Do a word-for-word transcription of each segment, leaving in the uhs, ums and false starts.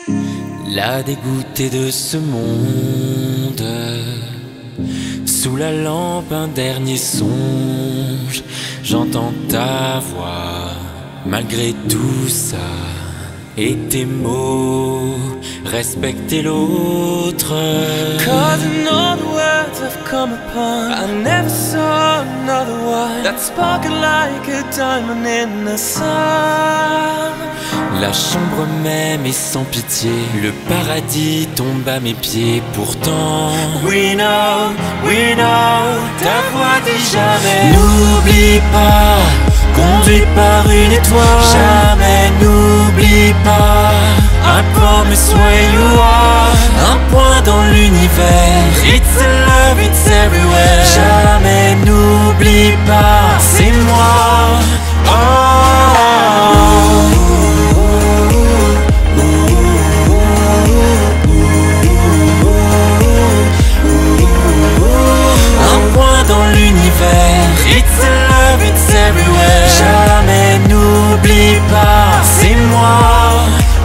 La dégoûtée de ce monde, sous la lampe un dernier songe. J'entends ta voix malgré tout ça, et tes mots, respecter l'autre. Cause in all the words I've come upon, I never saw another one that sparkled like a diamond in the sun. La chambre même est sans pitié, le paradis tombe à mes pieds. Pourtant, We know, we know, ta voix dit jamais. n'oublie pas, conduit par une étoile. Jamais n'oublie pas, I promise where you are. Un point dans l'univers, it's a love, it's everywhere. Jamais n'oublie pas, c'est moi. Oh. Un point dans l'univers, it's a love, it's everywhere. Jamais n'oublie pas, c'est moi.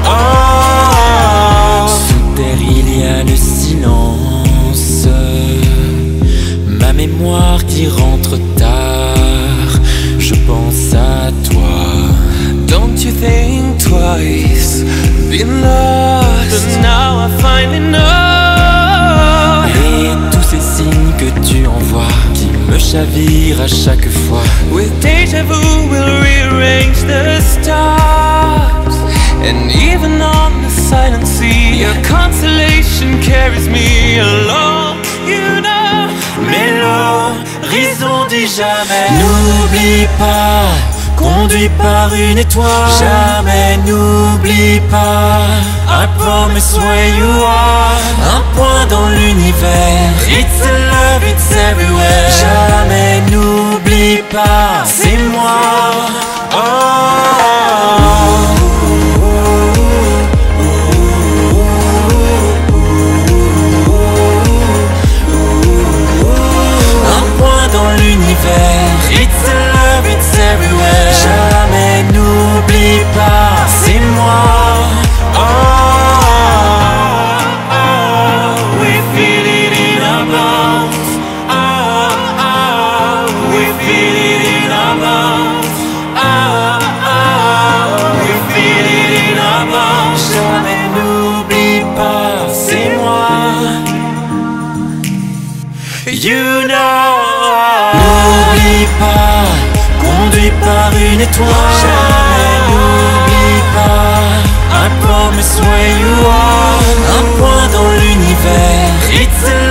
Oh. Sous terre il y a le silence, ma mémoire qui rentre tard. Je pense à toi. Don't you think twice, been lost, but now I finally know. Et tous ces signes que tu envoies qui me chavirent à chaque fois. With deja vu we'll rearrange the stars. And even on the silent sea, your constellation carries me along. You know, Mais l'horizon dit jamais. N'oublie pas, conduit par une étoile. Jamais n'oublie pas, I promise where you are. Un point dans l'univers, it's a love, it's everywhere. Jamais n'oublie pas, c'est moi. Oh. Un point dans l'univers, it's a love, it's everywhere. Jamais n'oublie pas, c'est moi. Oh, oh, oh. We feel it in our bones. Oh, oh. We feel it in our bones. Oh, oh. We feel it in our bones. Jamais n'oublie pas, c'est moi. You know. N'oublie pas, conduit par une étoile. Jamais n'oublie pas, I promise where you are. Un point dans l'univers, it's a